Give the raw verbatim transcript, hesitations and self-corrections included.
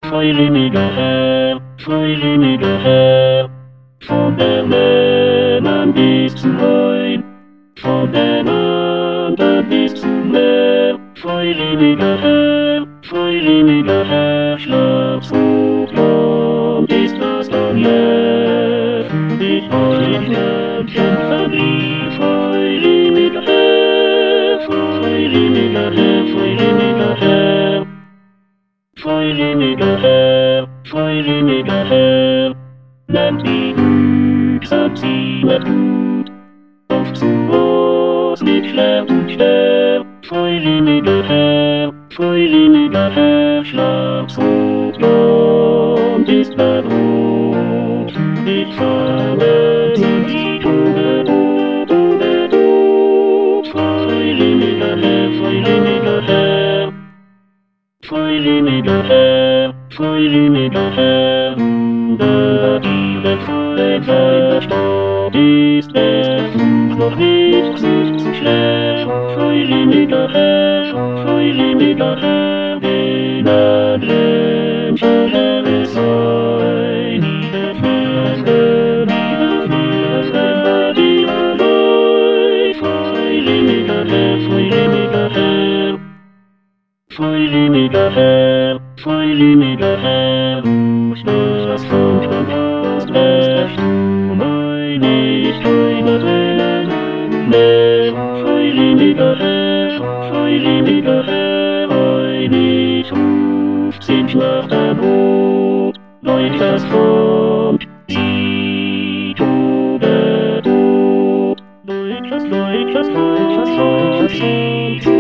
Freiliger Herr, freiliger Herr, von der Männern bis zum Heun, von den anderen bis zum Meer. Freiliger Herr, freiliger Herr, schlaf's hoch, Land ist das dann leer. Ich auf den Lämpchen verblieb, freiliger Herr, freiliger Herr, freiliger Herr. Freiliger Herr, freiliger Herr, nennt die Glücksam sie mit Gut, auf zu uns nicht schläft und sterbt. Freiliger Herr, freiliger Herr, schlaf's hoch, Land ist bedroht. Ich fahre in die Tode, Tode, Tod. Freiliger Herr, freiliger Herr, freiliger Herr, freiliger Herr, über die Welt voll seiner Stadt ist der Fluch noch nicht zu schwer. Freiliger Herr, freiliger Herr, den Adlenscher Herr sei, liebe Friede, liebe Friede, die Allei. Freiliger Herr, freiliger Herr, freiliger Herr, freiliger Herr, du stößt das Volk von Ost, West, um Einigkeit Tränen mehr. Freiliger Herr, freiliger Herr, einig ruft sind nach der Not, leucht das Volk, sie Tode, Tod. Leucht das, leucht das, leucht das, leucht das,